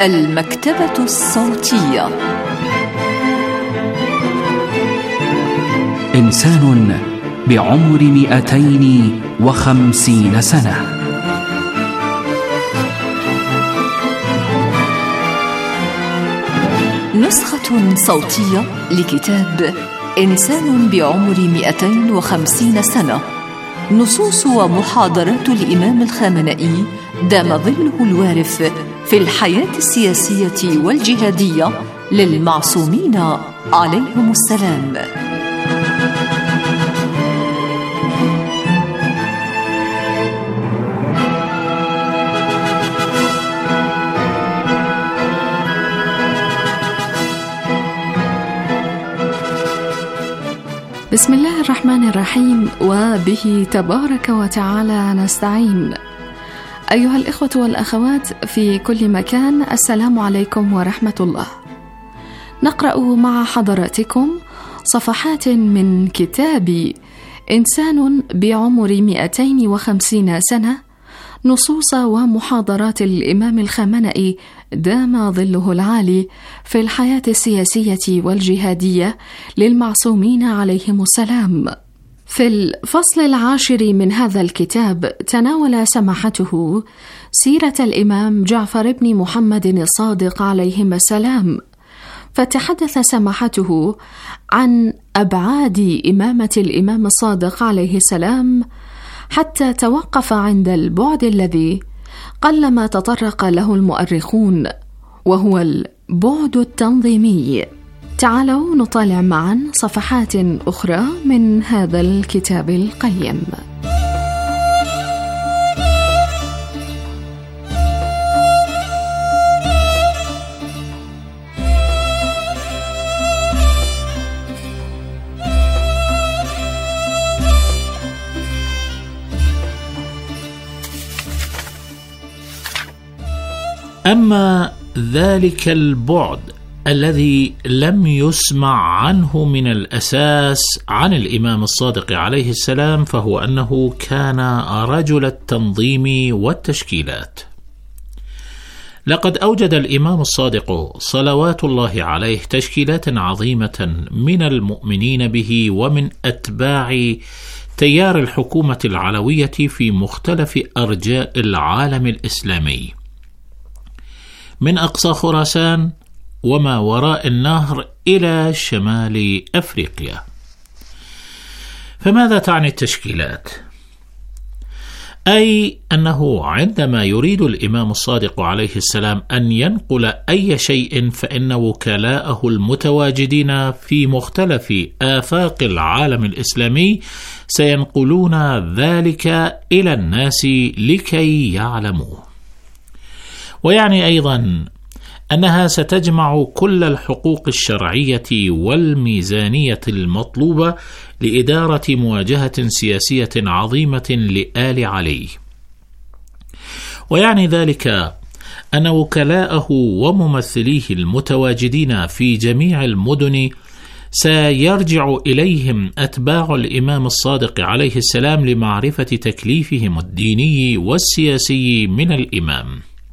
G: المكتبة الصوتية.
N: إنسان بعمر مئتين وخمسين سنة.
G: نسخة صوتية لكتاب إنسان بعمر مئتين وخمسين سنة، نصوص ومحاضرات الإمام الخامنئي دام ظله الوارف في الحياة السياسية والجهادية للمعصومين عليهم السلام.
O: بسم الله الرحمن الرحيم، وبه تبارك وتعالى نستعين. أيها الإخوة والأخوات في كل مكان، السلام عليكم ورحمة الله. نقرأ مع حضراتكم صفحات من كتاب إنسان بعمر مئتين وخمسين سنة، نصوص ومحاضرات الإمام الخامنئي دام ظله العالي في الحياة السياسية والجهادية للمعصومين عليهم السلام. في الفصل العاشر من هذا الكتاب تناول سماحته سيرة الإمام جعفر بن محمد الصادق عليهما السلام، فتحدث سماحته عن أبعاد إمامة الإمام الصادق عليه السلام، حتى توقف عند البعد الذي قلما تطرق له المؤرخون، وهو البعد التنظيمي. تعالوا نطالع معا صفحات أخرى من هذا الكتاب القيم.
P: أما ذلك البعد الذي لم يسمع عنه من الأساس عن الإمام الصادق عليه السلام، فهو أنه كان رجل التنظيم والتشكيلات. لقد أوجد الإمام الصادق صلوات الله عليه تشكيلات عظيمة من المؤمنين به ومن أتباع تيار الحكومة العلوية في مختلف أرجاء العالم الإسلامي، من أقصى خراسان وما وراء النهر إلى شمال أفريقيا. فماذا تعني التشكيلات؟ أي أنه عندما يريد الإمام الصادق عليه السلام أن ينقل أي شيء، فإن وكلاءه المتواجدين في مختلف آفاق العالم الإسلامي سينقلون ذلك إلى الناس لكي يعلموه. ويعني أيضا أنها ستجمع كل الحقوق الشرعية والميزانية المطلوبة لإدارة مواجهة سياسية عظيمة لآل علي. ويعني ذلك أن وكلاءه وممثليه المتواجدين في جميع المدن سيرجع إليهم أتباع الإمام الصادق عليه السلام لمعرفة تكليفهم الديني والسياسي من الإمام.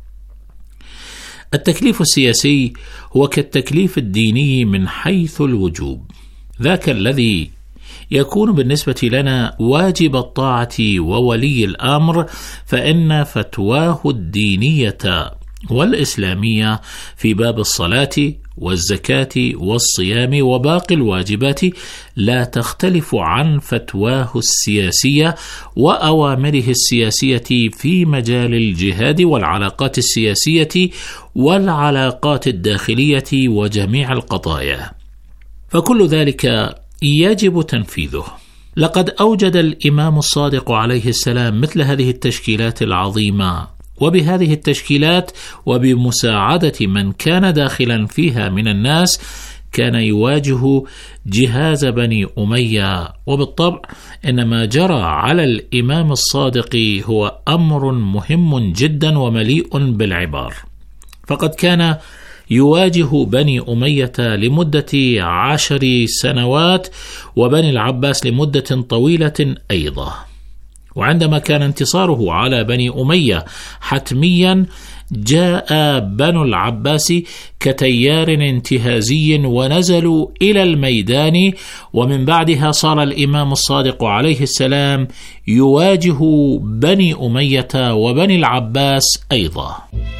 P: التكليف السياسي هو كالتكليف الديني من حيث الوجوب، ذاك الذي يكون بالنسبة لنا واجب الطاعة وولي الأمر، فإن فتواه الدينية والإسلامية في باب الصلاة والزكاة والصيام وباقي الواجبات لا تختلف عن فتواه السياسية وأوامره السياسية في مجال الجهاد والعلاقات السياسية والعلاقات الداخلية وجميع القضايا، فكل ذلك يجب تنفيذه. لقد أوجد الإمام الصادق عليه السلام مثل هذه التشكيلات العظيمة، وبهذه التشكيلات وبمساعدة من كان داخلا فيها من الناس كان يواجه جهاز بني أمية. وبالطبع إن ما جرى على الإمام الصادق هو أمر مهم جدا ومليء بالعبار، فقد كان يواجه بني أمية لمدة عشر سنوات وبني العباس لمدة طويلة أيضا. وعندما كان انتصاره على بني أمية حتميا جاء بنو العباس كتيار انتهازي ونزلوا إلى الميدان، ومن بعدها صار الإمام الصادق عليه السلام يواجه بني أمية وبني العباس أيضا.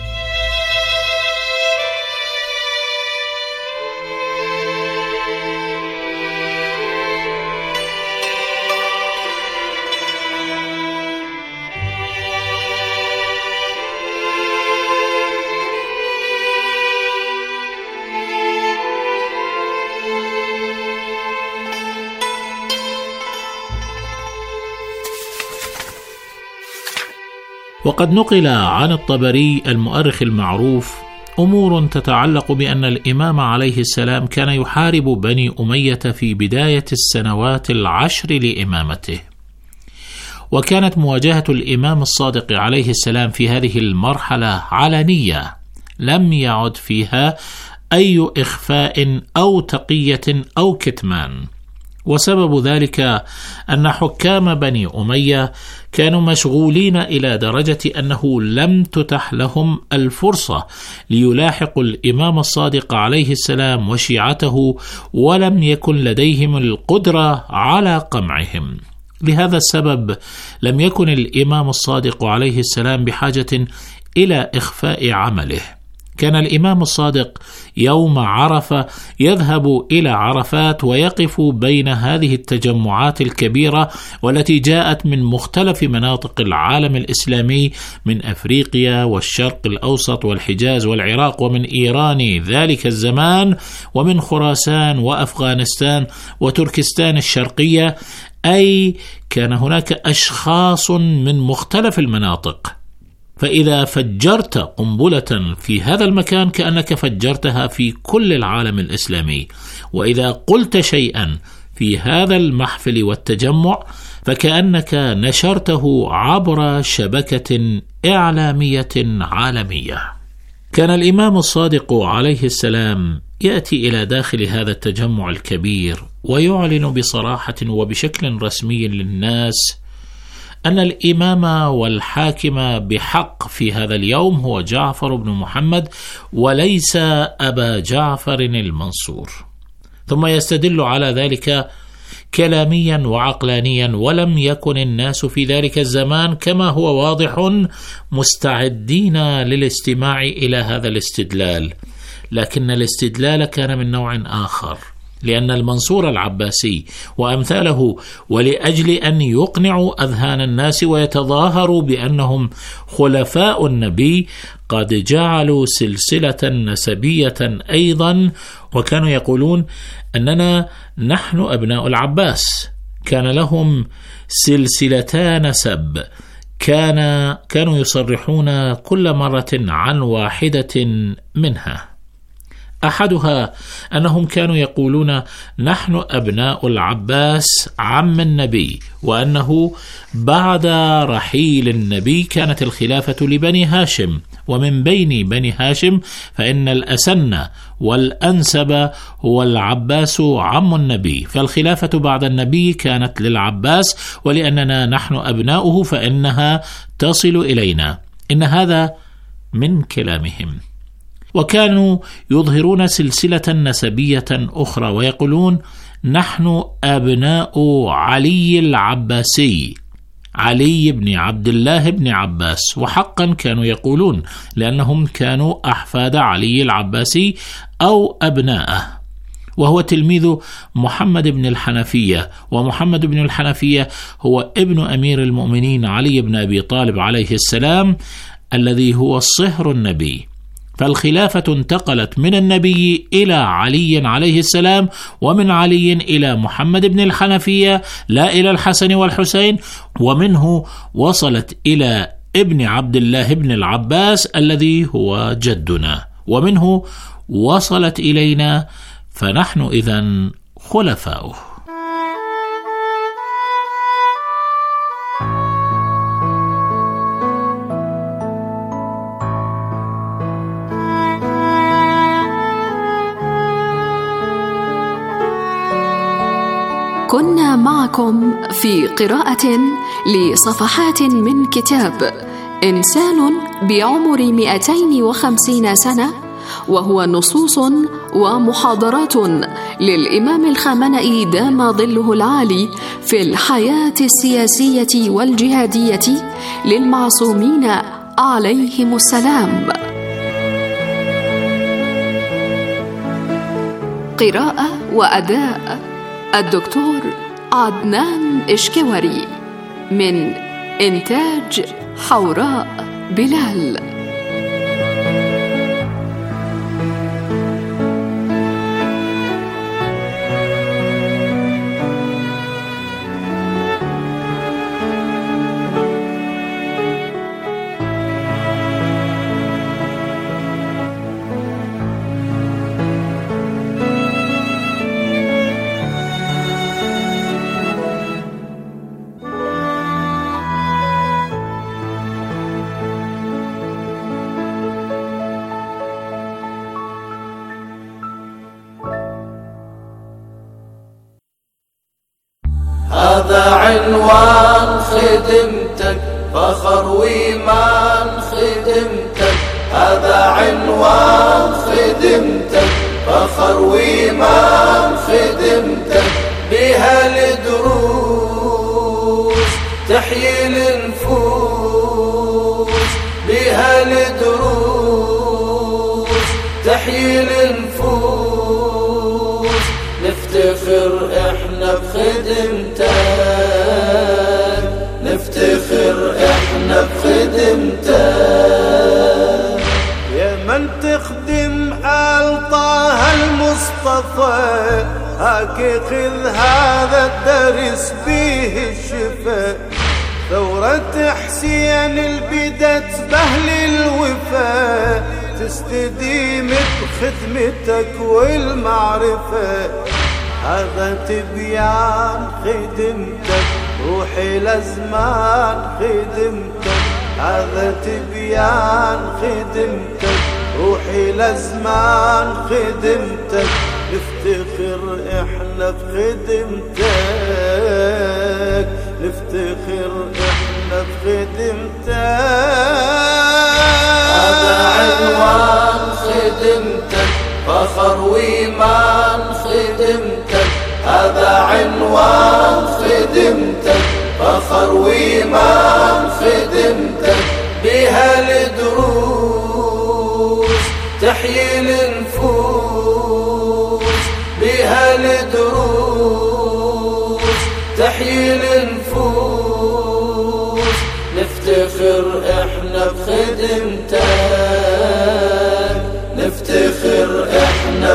P: وقد نقل عن الطبري المؤرخ المعروف أمور تتعلق بأن الإمام عليه السلام كان يحارب بني أمية في بداية السنوات العشر لإمامته، وكانت مواجهة الإمام الصادق عليه السلام في هذه المرحلة علنية، لم يعد فيها أي إخفاء أو تقية أو كتمان. وسبب ذلك أن حكام بني أمية كانوا مشغولين إلى درجة أنه لم تتح لهم الفرصة ليلاحقوا الإمام الصادق عليه السلام وشيعته، ولم يكن لديهم القدرة على قمعهم. لهذا السبب لم يكن الإمام الصادق عليه السلام بحاجة إلى إخفاء عمله. كان الإمام الصادق يوم عرفة يذهب إلى عرفات ويقف بين هذه التجمعات الكبيرة والتي جاءت من مختلف مناطق العالم الإسلامي، من أفريقيا والشرق الأوسط والحجاز والعراق ومن إيران ذلك الزمان، ومن خراسان وأفغانستان وتركستان الشرقية، أي كان هناك أشخاص من مختلف المناطق. فإذا فجرت قنبلة في هذا المكان كأنك فجرتها في كل العالم الإسلامي، وإذا قلت شيئا في هذا المحفل والتجمع فكأنك نشرته عبر شبكة إعلامية عالمية. كان الإمام الصادق عليه السلام يأتي إلى داخل هذا التجمع الكبير ويعلن بصراحة وبشكل رسمي للناس أن الإمام والحاكم بحق في هذا اليوم هو جعفر بن محمد وليس أبا جعفر المنصور، ثم يستدل على ذلك كلاميا وعقلانيا. ولم يكن الناس في ذلك الزمان كما هو واضح مستعدين للاستماع إلى هذا الاستدلال، لكن الاستدلال كان من نوع آخر، لأن المنصور العباسي وأمثاله ولأجل أن يقنعوا أذهان الناس ويتظاهروا بأنهم خلفاء النبي قد جعلوا سلسلة نسبية أيضا، وكانوا يقولون أننا نحن أبناء العباس. كان لهم سلسلتا نسب، كان كانوا يصرحون كل مرة عن واحدة منها. أحدها أنهم كانوا يقولون نحن أبناء العباس عم النبي، وأنه بعد رحيل النبي كانت الخلافة لبني هاشم، ومن بين بني هاشم فإن الأسن والأنسب هو العباس عم النبي، فالخلافة بعد النبي كانت للعباس، ولأننا نحن أبناؤه فإنها تصل إلينا. إن هذا من كلامهم. وكانوا يظهرون سلسلة نسبية أخرى ويقولون نحن أبناء علي العباسي، علي بن عبد الله بن عباس. وحقا كانوا يقولون، لأنهم كانوا أحفاد علي العباسي أو أبناءه، وهو تلميذ محمد بن الحنفية، ومحمد بن الحنفية هو ابن أمير المؤمنين علي بن أبي طالب عليه السلام الذي هو صهر النبي. فالخلافة انتقلت من النبي إلى علي عليه السلام، ومن علي إلى محمد بن الحنفية، لا إلى الحسن والحسين، ومنه وصلت إلى ابن عبد الله بن العباس الذي هو جدنا، ومنه وصلت إلينا، فنحن إذن خلفاؤه.
O: كنا معكم في قراءة لصفحات من كتاب إنسان بعمر مئتين وخمسين سنة، وهو نصوص ومحاضرات للإمام الخامنئي دام ظله العالي في الحياة السياسية والجهادية للمعصومين عليهم السلام. قراءة وأداء الدكتور عدنان إشكوري، من إنتاج حوراء بلال.
Q: هذا عنوان خدمتك، فخر وإيمان خدمتك. هذا عنوان خدمتك، فخر وإيمان خدمتك. بها الدروس تحيي النفوس، بها الدروس تحيي النفوس. نفتخر احنا بخدمتك، نفتخر احنا بخدمتك.
R: يا من تخدم آل طه المصطفى، هاك خذ هذا الدرس بيه الشفاء. ثورة حسين البدت بأهل الوفاء، تستديم بخدمتك والمعرفة. هذا تبيان خدمتك، روحي لزمان خدمتك. هذا تبيان خدمتك، روحي لزمان خدمتك. نفتخر احنا بخدمتك، نفتخر احنا بخدمتك.
Q: هذا عنوان خدمتك، فخر وإيمان خدمتك. هذا عنوان خدمتك، فخر وإيمان خدمتك. بها الدروس تحيي النفوس، بها الدروس تحيي النفوس. نفتخر احنا بخدمتك، نفتخر احنا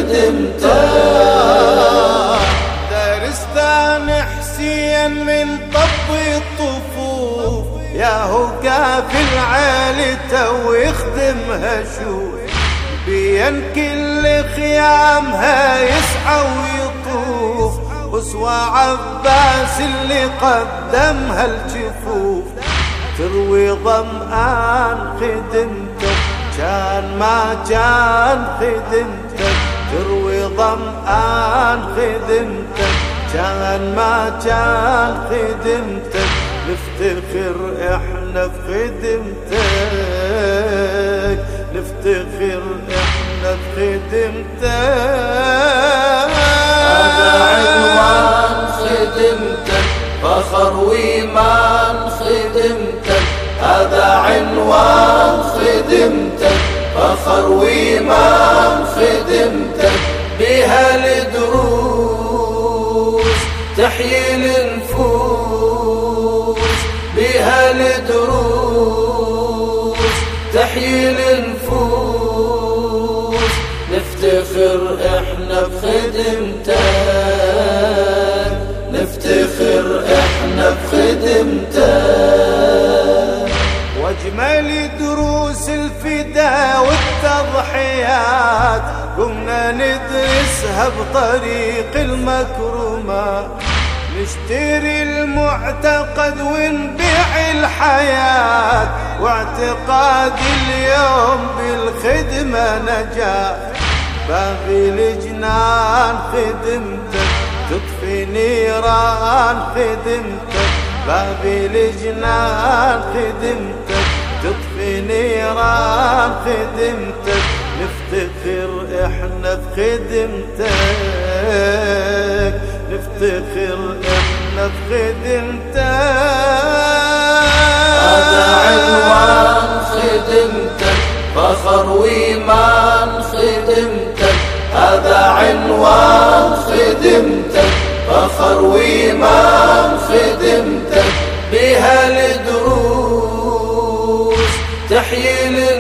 Q: بخدمتك.
R: دارس ثاني حسين من طب الطفوف، ياهو كافي العيلة ويخدمها شوف. بين كل خيامها يسعى ويطوف، أسوى عباس اللي قدمها الجفوف. تروي ظمآن خدمتك، كان ما كان خدمتك. تروي ظمآن خدمتك، كان ما كان خدمتك. نفتخر احنا بخدمتك، نفتخر احنا بخدمتك.
Q: هذا عنوان خدمتك، فخر وإيمان خدمتك. هذا عنوان خدمتك، فخر وإيمان خدمتك. بها الدروس تحيي النفوس، بها الدروس تحيي النفوس. نفتخر احنا بخدمتك، نفتخر احنا بخدمتك.
R: واجمل دروس الفداء والتضحيات، قمنا ندرسها بطريق المكرمات. نشتري المعتقد ونبيع الحياة، واعتقاد اليوم بالخدمة نجاة. باغي الجنان خدمتك، تطفي نيران خدمتك. باغي الجنان خدمتك، تطفي نيران خدمتك، نفتخر احنا بخدمتك، نفتخر احنا بخدمتك.
Q: هذا عنوان خدمتك، فخر وإيمان خدمتك، هذا عنوان خدمتك، فخر وإيمان خدمتك. بها الدروس تحيي